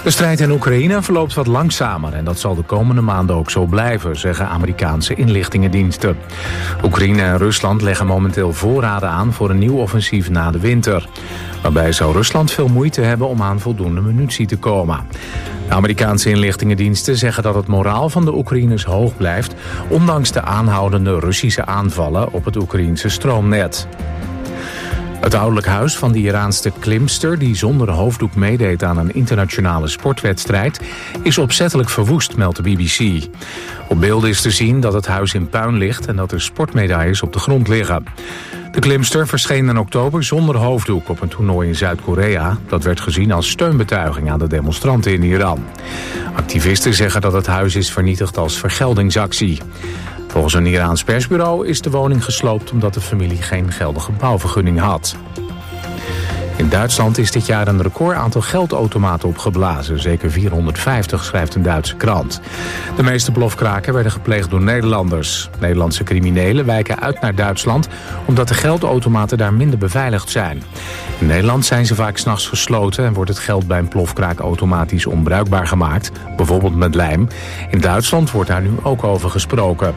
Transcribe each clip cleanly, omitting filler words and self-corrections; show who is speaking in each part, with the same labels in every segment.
Speaker 1: De strijd in Oekraïne verloopt wat langzamer en dat zal de komende maanden ook zo blijven, zeggen Amerikaanse inlichtingendiensten. Oekraïne en Rusland leggen momenteel voorraden aan voor een nieuw offensief na de winter. Waarbij zou Rusland veel moeite hebben om aan voldoende munitie te komen. De Amerikaanse inlichtingendiensten zeggen dat het moraal van de Oekraïners hoog blijft, ondanks de aanhoudende Russische aanvallen op het Oekraïense stroomnet. Het ouderlijk huis van de Iraanse klimster die zonder hoofddoek meedeed aan een internationale sportwedstrijd is opzettelijk verwoest, meldt de BBC. Op beelden is te zien dat het huis in puin ligt en dat er sportmedailles op de grond liggen. De klimster verscheen in oktober zonder hoofddoek op een toernooi in Zuid-Korea. Dat werd gezien als steunbetuiging aan de demonstranten in Iran. Activisten zeggen dat het huis is vernietigd als vergeldingsactie. Volgens een Iraans persbureau is de woning gesloopt omdat de familie geen geldige bouwvergunning had. In Duitsland is dit jaar een record aantal geldautomaten opgeblazen. Zeker 450, schrijft een Duitse krant. De meeste blofkraken werden gepleegd door Nederlanders. Nederlandse criminelen wijken uit naar Duitsland omdat de geldautomaten daar minder beveiligd zijn. In Nederland zijn ze vaak 's nachts gesloten en wordt het geld bij een plofkraak automatisch onbruikbaar gemaakt. Bijvoorbeeld met lijm. In Duitsland wordt daar nu ook over gesproken.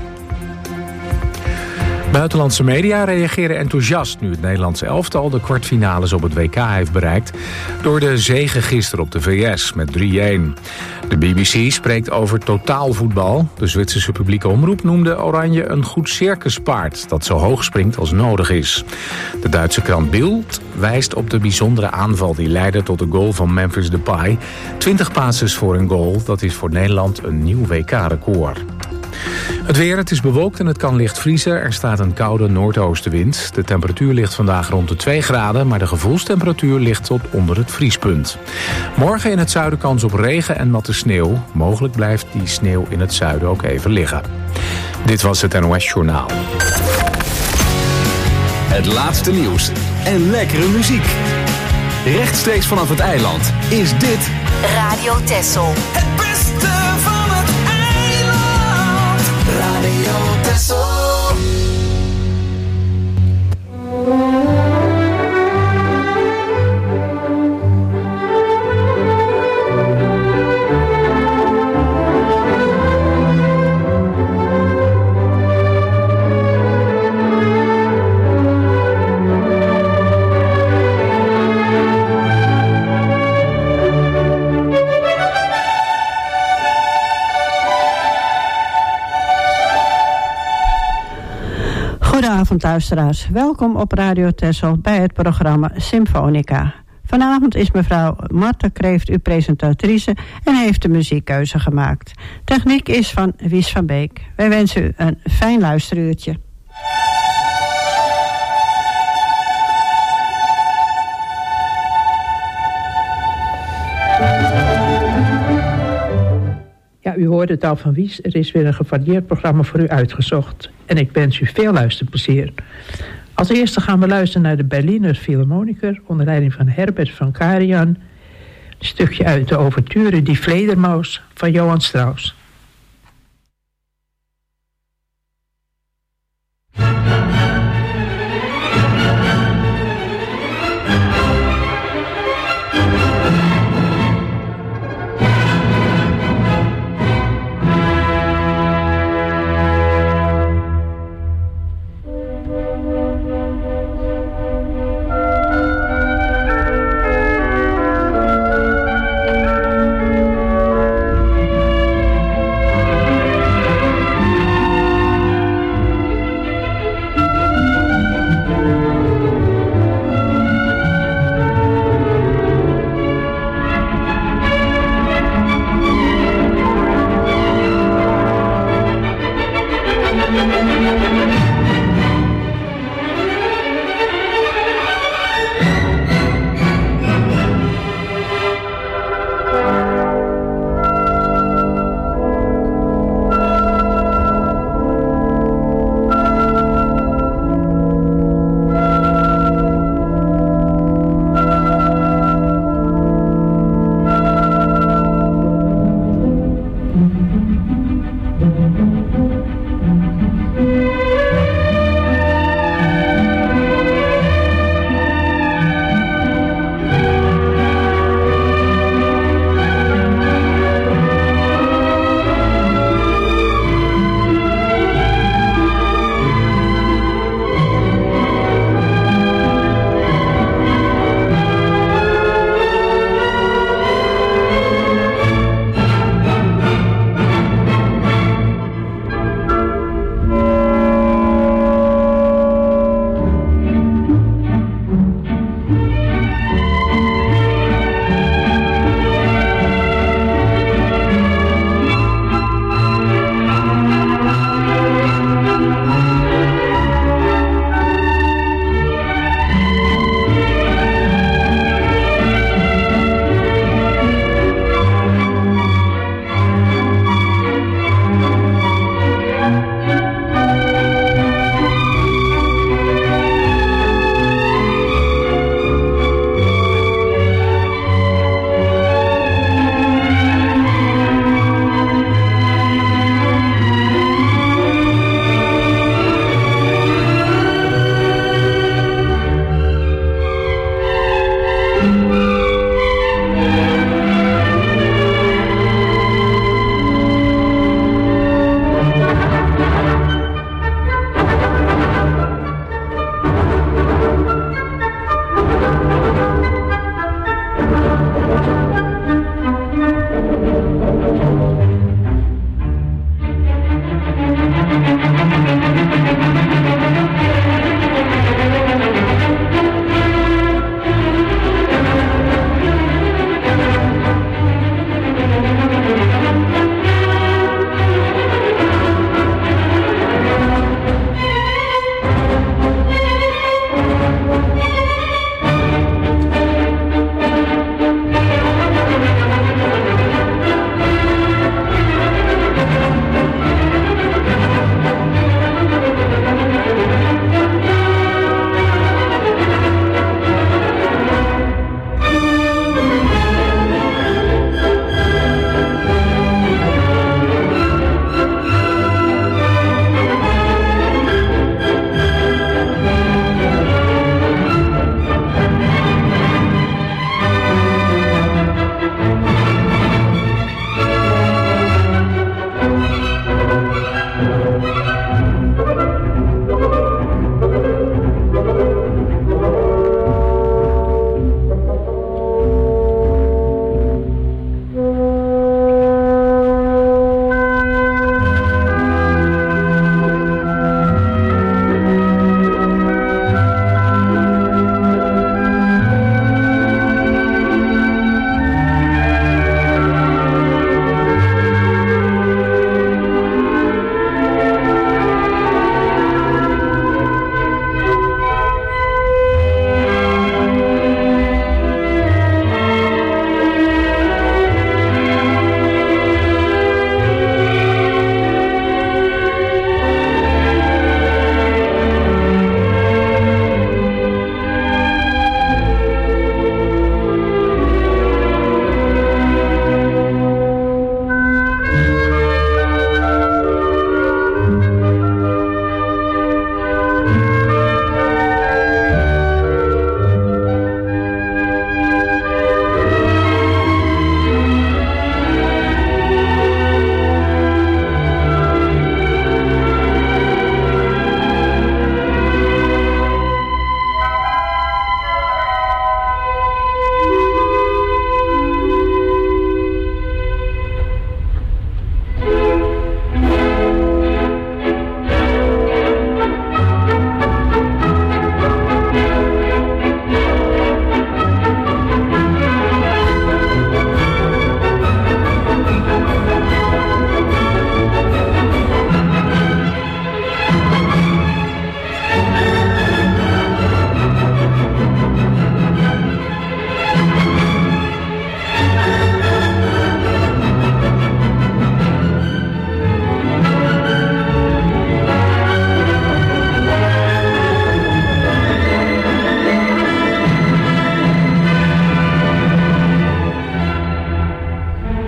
Speaker 1: Buitenlandse media reageren enthousiast nu het Nederlandse elftal de kwartfinales op het WK heeft bereikt door de zege gisteren op de VS met 3-1. De BBC spreekt over totaalvoetbal. De Zwitserse publieke omroep noemde Oranje een goed circuspaard dat zo hoog springt als nodig is. De Duitse krant Bild wijst op de bijzondere aanval die leidde tot de goal van Memphis Depay. 20 passes voor een goal, dat is voor Nederland een nieuw WK-record. Het weer, het is bewolkt en het kan licht vriezen. Er staat een koude noordoostenwind. De temperatuur ligt vandaag rond de 2 graden... maar de gevoelstemperatuur ligt tot onder het vriespunt. Morgen in het zuiden kans op regen en natte sneeuw. Mogelijk blijft die sneeuw in het zuiden ook even liggen. Dit was het NOS Journaal.
Speaker 2: Het laatste nieuws en lekkere muziek. Rechtstreeks vanaf het eiland is dit...
Speaker 3: Radio Texel.
Speaker 4: Het beste van het eiland. Radio Texel.
Speaker 5: Goedenavond luisteraars, welkom op Radio Texel bij het programma Symfonica. Vanavond is mevrouw Marta Kreeft uw presentatrice en heeft de muziekkeuze gemaakt. Techniek is van Wies van Beek. Wij wensen u een fijn luisteruurtje.
Speaker 6: Ja, u hoorde het al van Wies. Er is weer een gevarieerd programma voor u uitgezocht. En ik wens u veel luisterplezier. Als eerste gaan we luisteren naar de Berliner Philharmoniker... onder leiding van Herbert van Karajan. Een stukje uit de ouverture Die Vledermaus van Johann Strauss.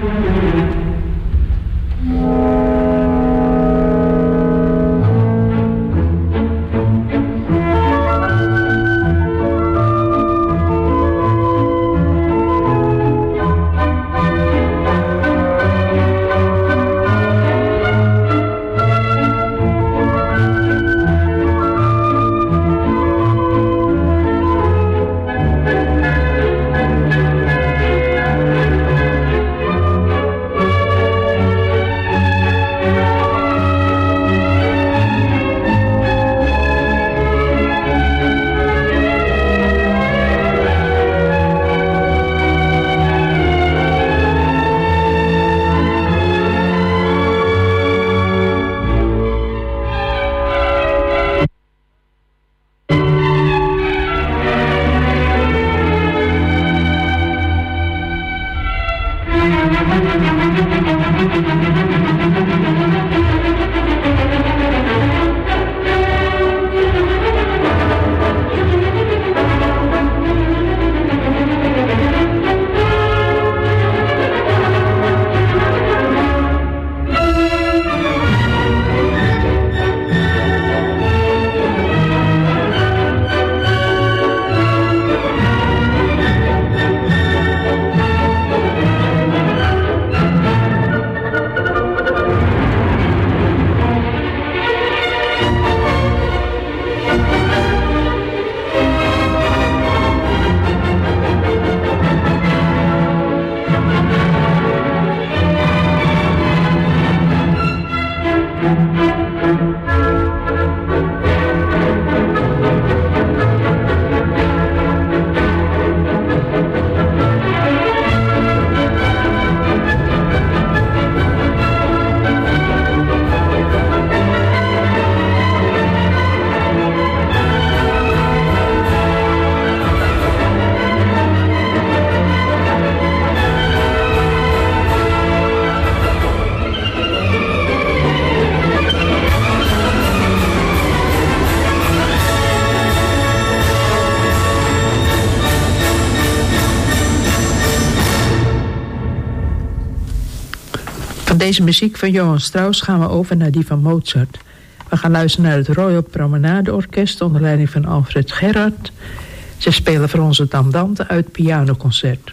Speaker 6: Van deze muziek van Johann Strauss gaan we over naar die van Mozart. We gaan luisteren naar het Royal Promenade Orkest onder leiding van Alfred Gerard. Ze spelen voor onze Andante uit pianoconcert.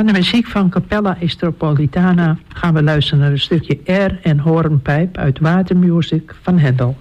Speaker 6: Van de muziek van Capella Estropolitana gaan we luisteren naar een stukje air- en hoornpijp uit Watermusic van Handel.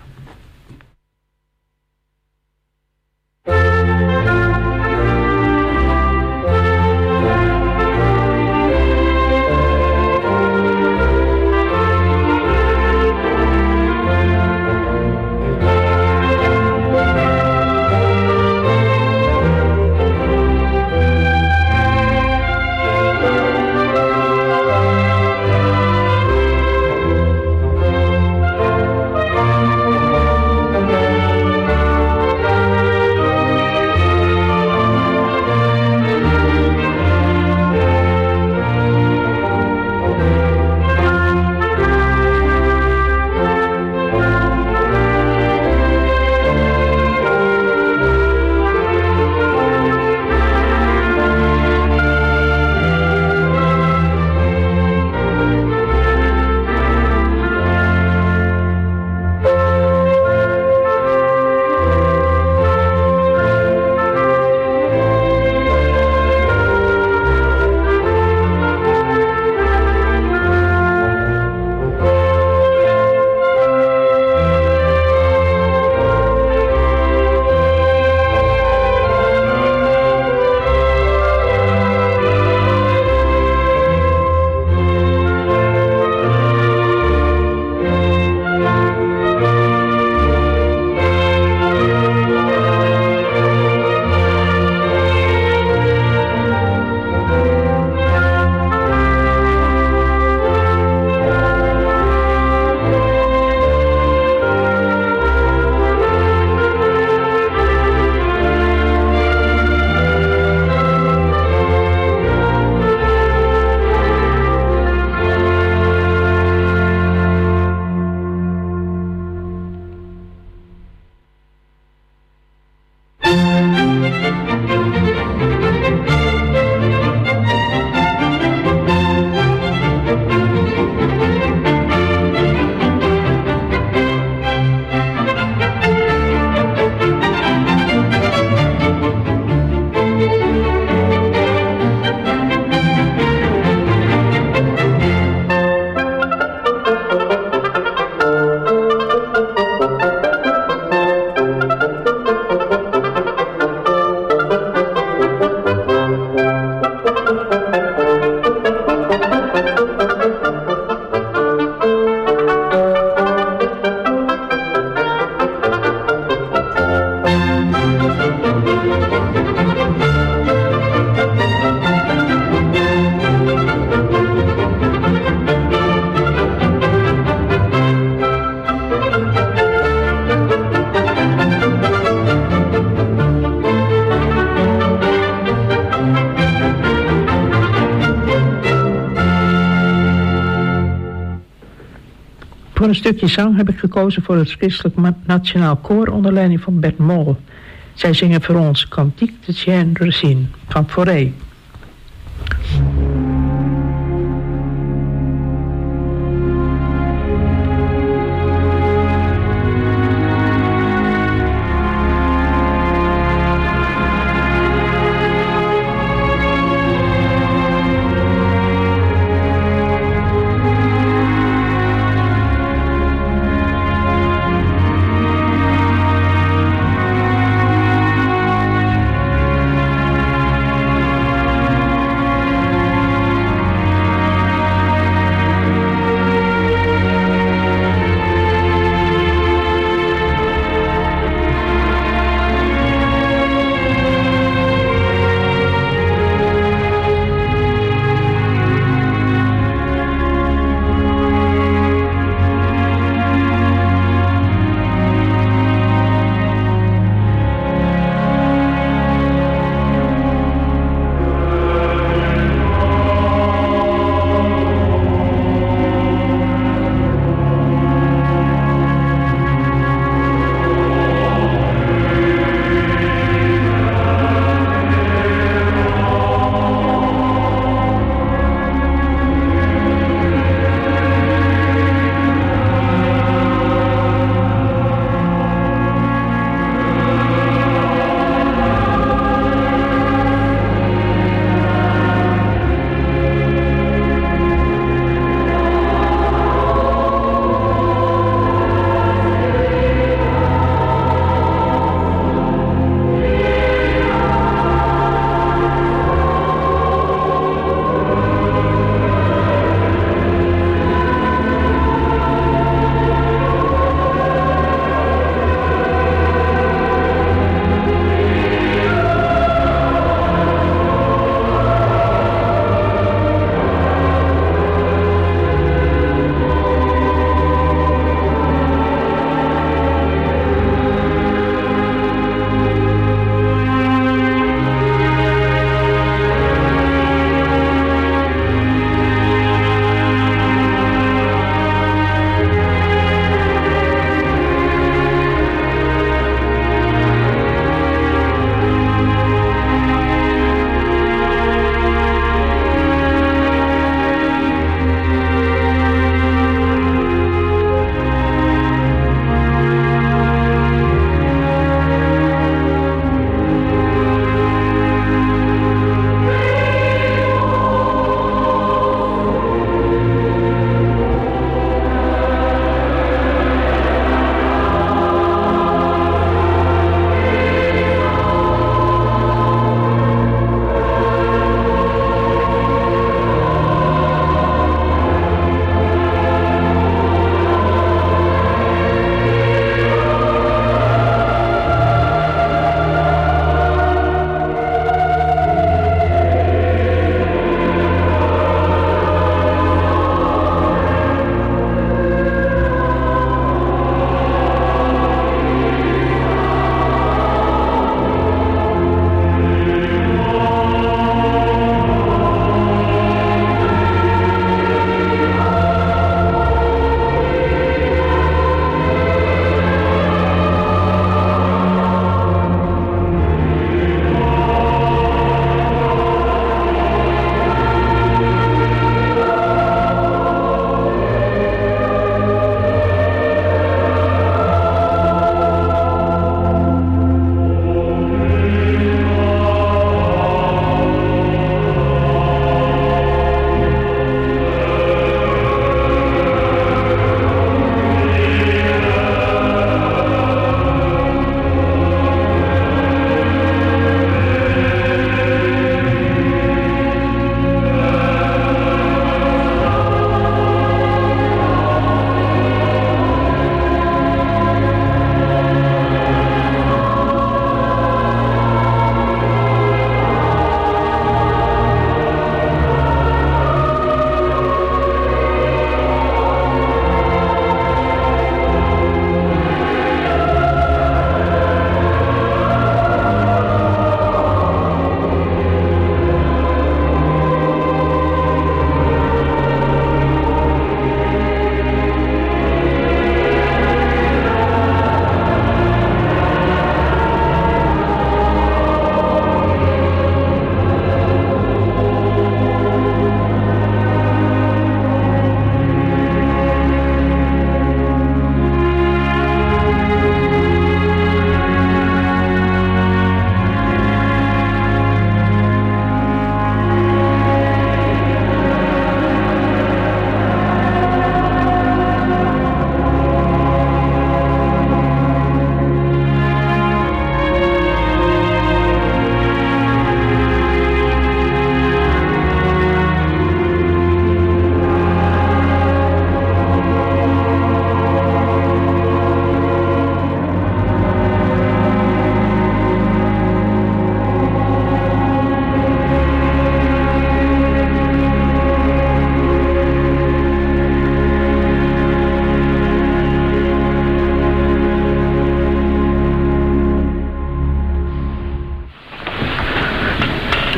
Speaker 6: Voor een stukje zang heb ik gekozen voor het Christelijk Nationaal Koor onder leiding van Bert Mol. Zij zingen voor ons Cantique de Chien Racine van Fauré.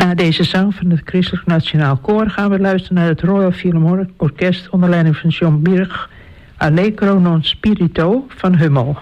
Speaker 6: Na deze zang van het Christelijk Nationaal Koor gaan we luisteren naar het Royal Philharmonic Orkest onder leiding van John Birch, Allegro non spirito van Hummel.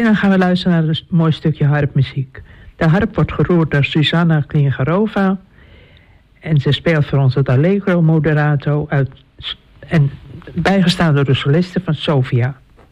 Speaker 6: dan gaan we luisteren naar een mooi stukje harpmuziek. De harp wordt geroerd door Susanna Klingarova. En ze speelt voor ons het Allegro Moderato en bijgestaan door de soliste van Sofia.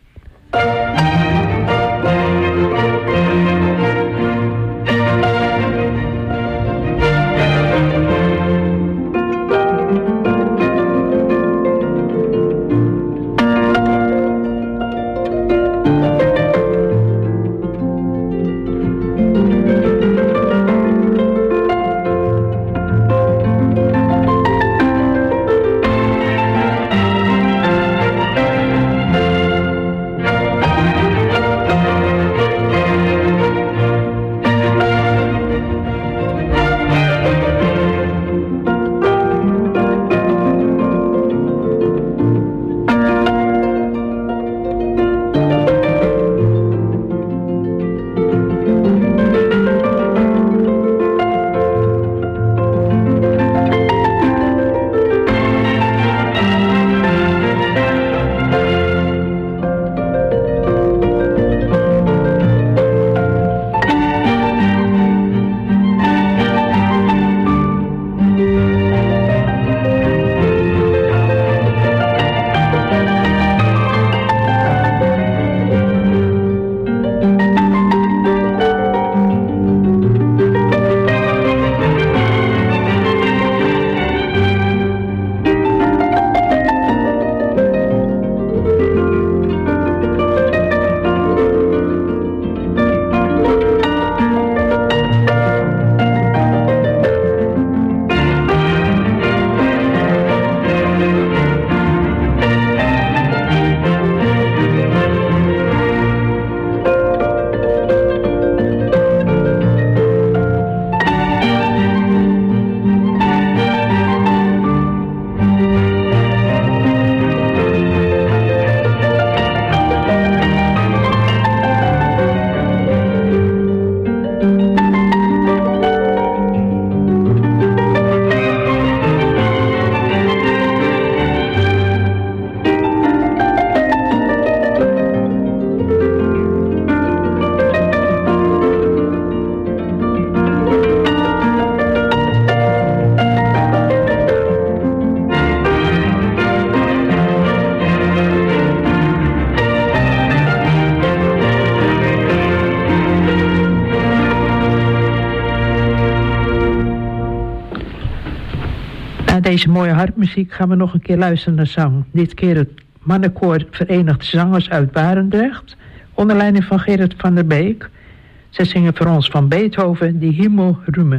Speaker 6: Deze mooie harpmuziek gaan we nog een keer luisteren naar zang. Dit keer het mannenkoor Verenigde Zangers uit Barendrecht, onder leiding van Gerrit van der Beek. Zij zingen voor ons van Beethoven Die Himmel Rühme.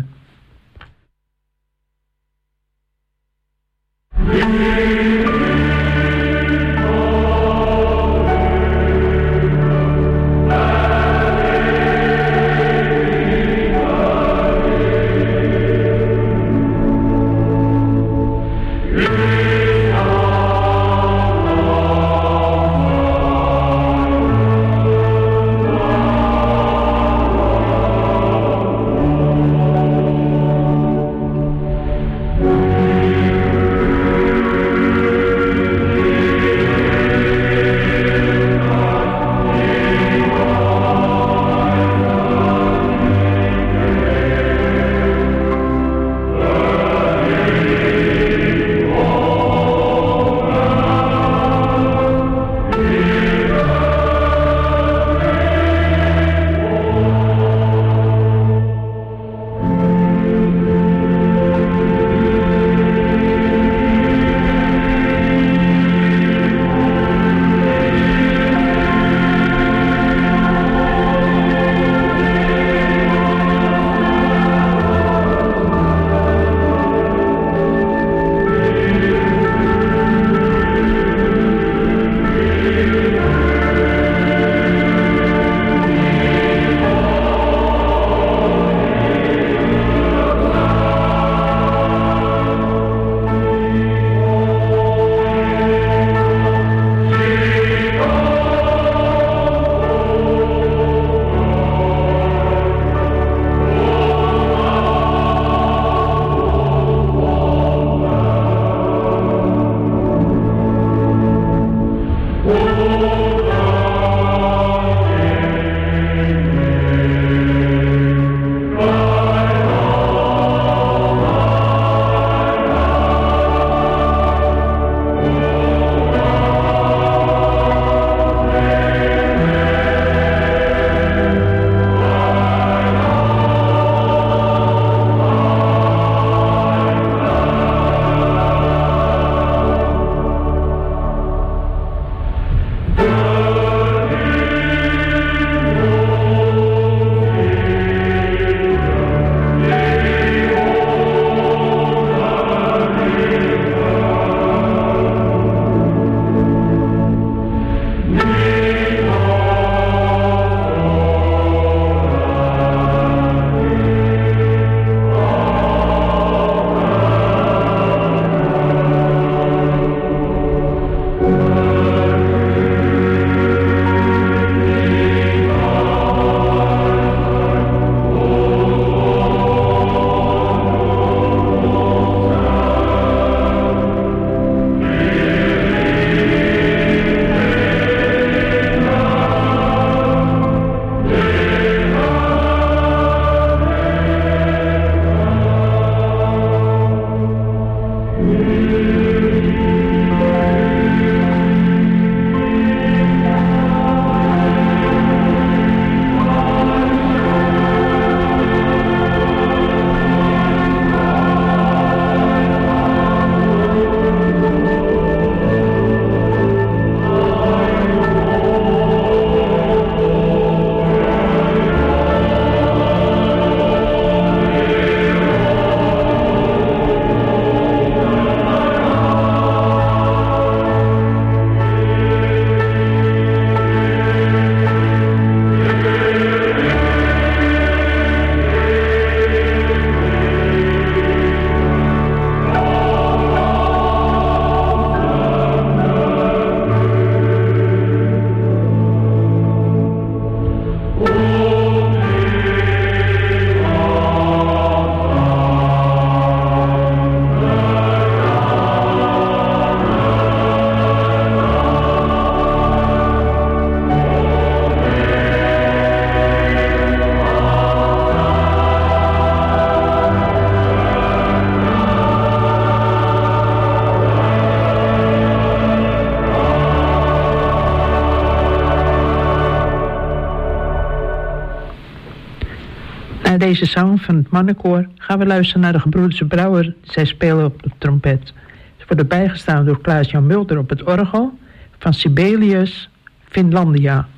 Speaker 6: deze zang van het mannenkoor gaan we luisteren naar de gebroeders Brouwer. Zij spelen op de trompet. Ze worden bijgestaan door Klaas-Jan Mulder op het orgel. Van Sibelius, Finlandia.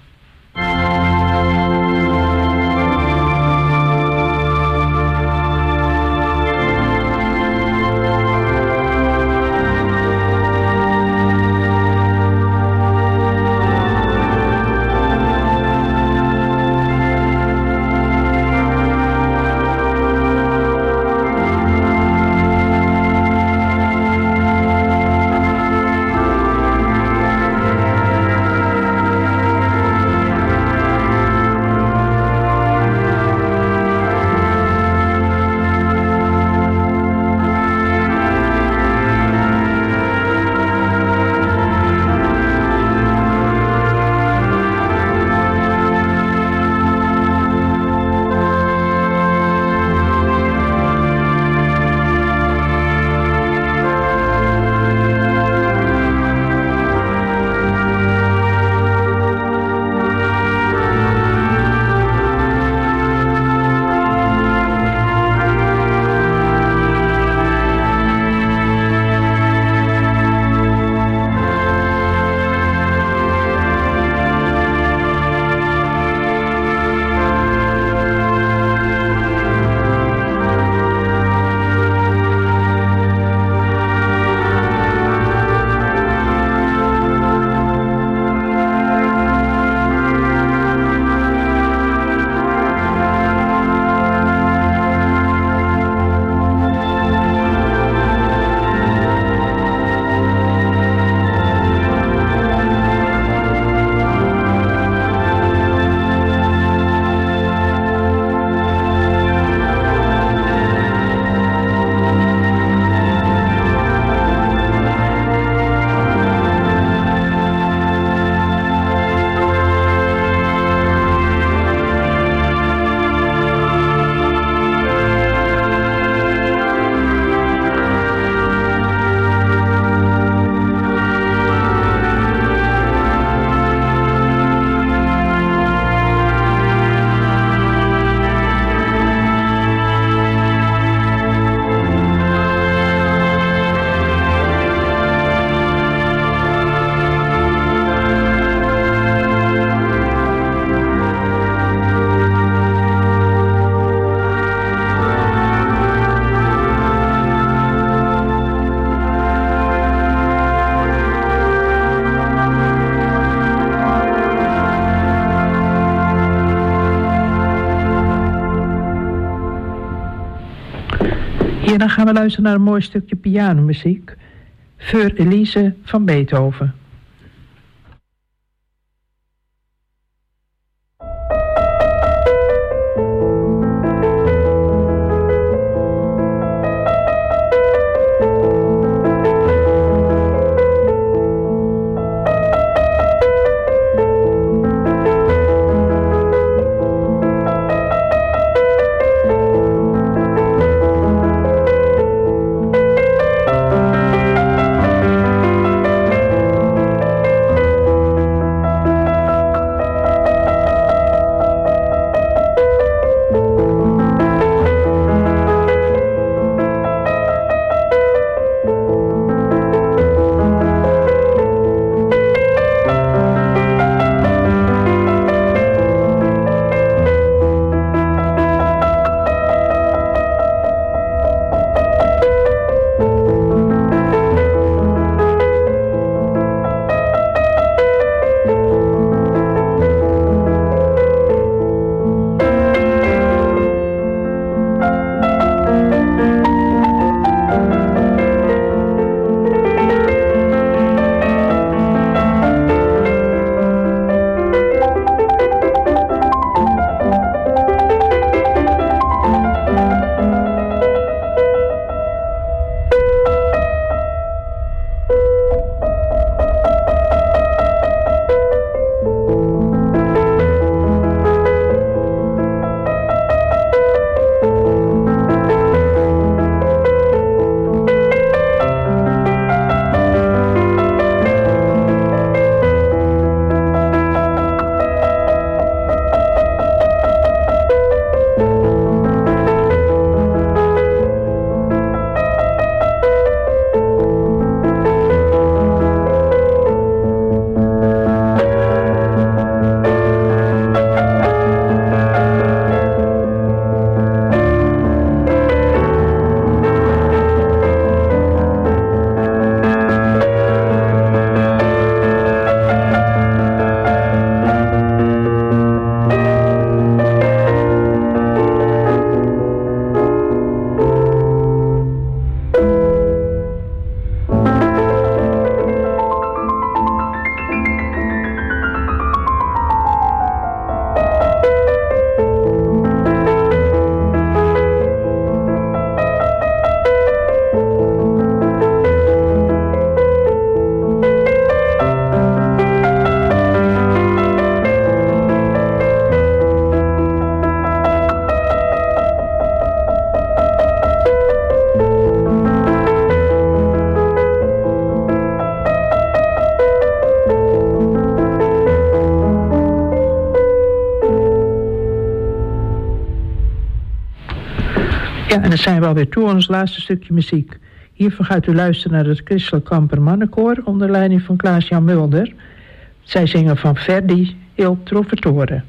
Speaker 6: Hierna gaan we luisteren naar een mooi stukje pianomuziek. Für Elise van Beethoven. Ja, en dan zijn we alweer toe aan ons laatste stukje muziek. Hiervoor gaat u luisteren naar het Christelijk Kamper Mannenkoor onder leiding van Klaas-Jan Mulder. Zij zingen van Verdi Il Trovatore.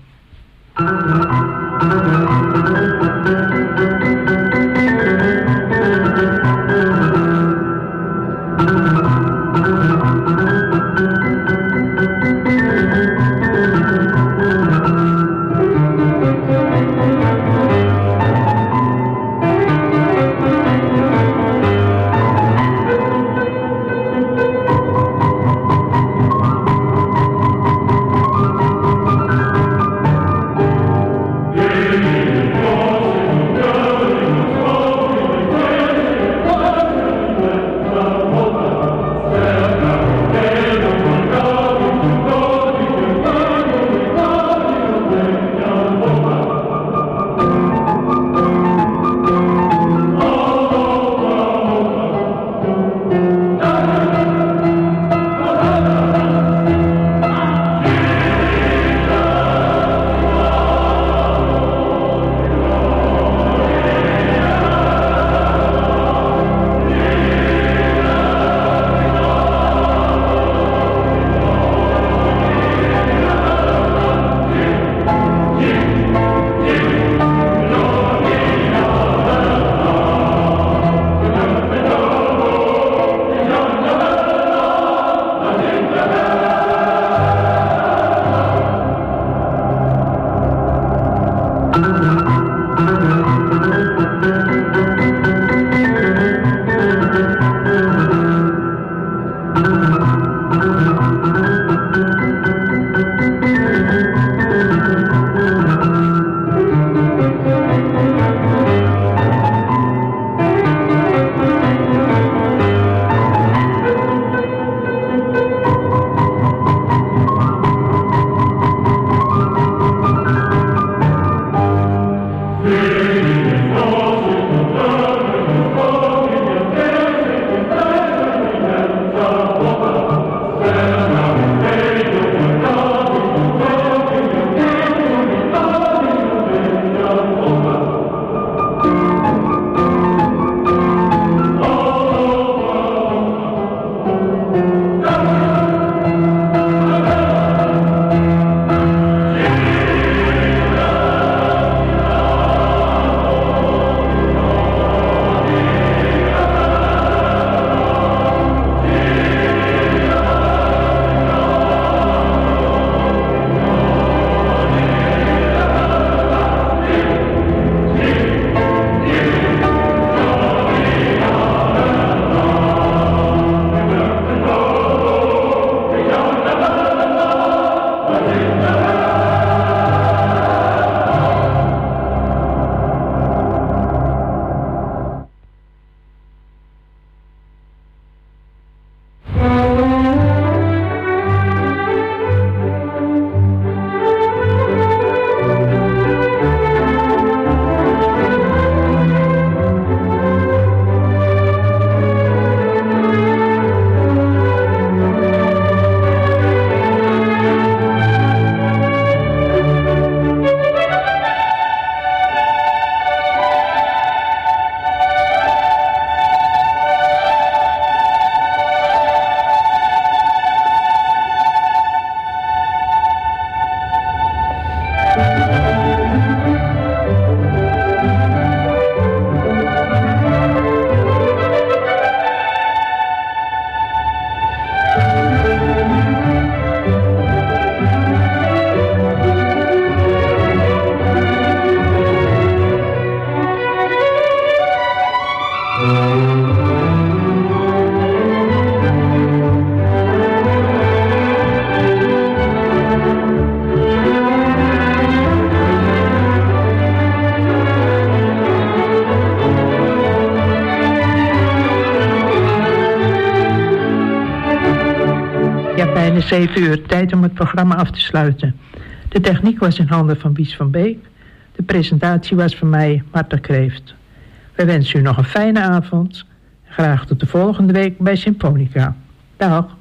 Speaker 6: bijna 7 uur, tijd om het programma af te sluiten. De techniek was in handen van Bies van Beek. De presentatie was van mij, Marta Kreeft. Wij wensen u nog een fijne avond. Graag tot de volgende week bij Symfonica. Dag.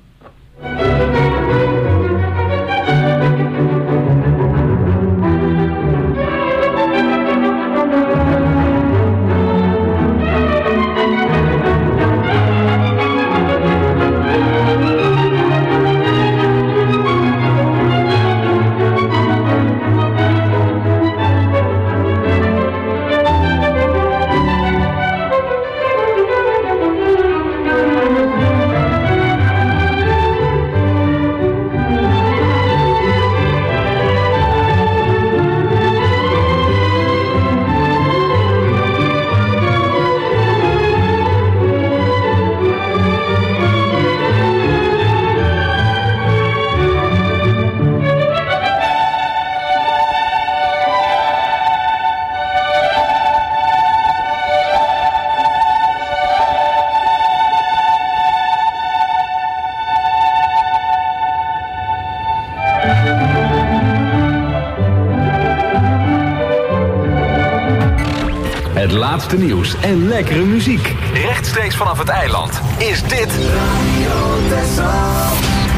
Speaker 2: laatste nieuws en lekkere muziek. Rechtstreeks vanaf het eiland is dit Radio Texel.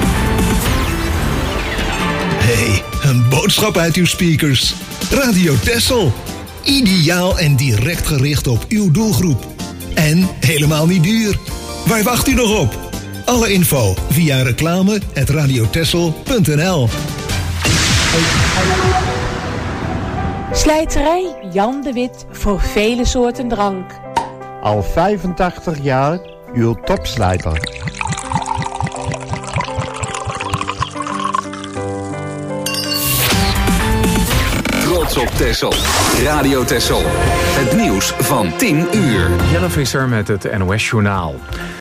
Speaker 7: Hey, een boodschap uit uw speakers. Radio Texel. Ideaal en direct gericht op uw doelgroep. En helemaal niet duur. Waar wacht u nog op? Alle info via reclame@radiotexel.nl.
Speaker 8: Slijterij Jan de Wit voor vele soorten drank.
Speaker 9: Al 85 jaar uw topslijter.
Speaker 2: Trots op Texel. Radio Texel. Het nieuws van 10 uur.
Speaker 1: Jelle Visser met het NOS-journaal.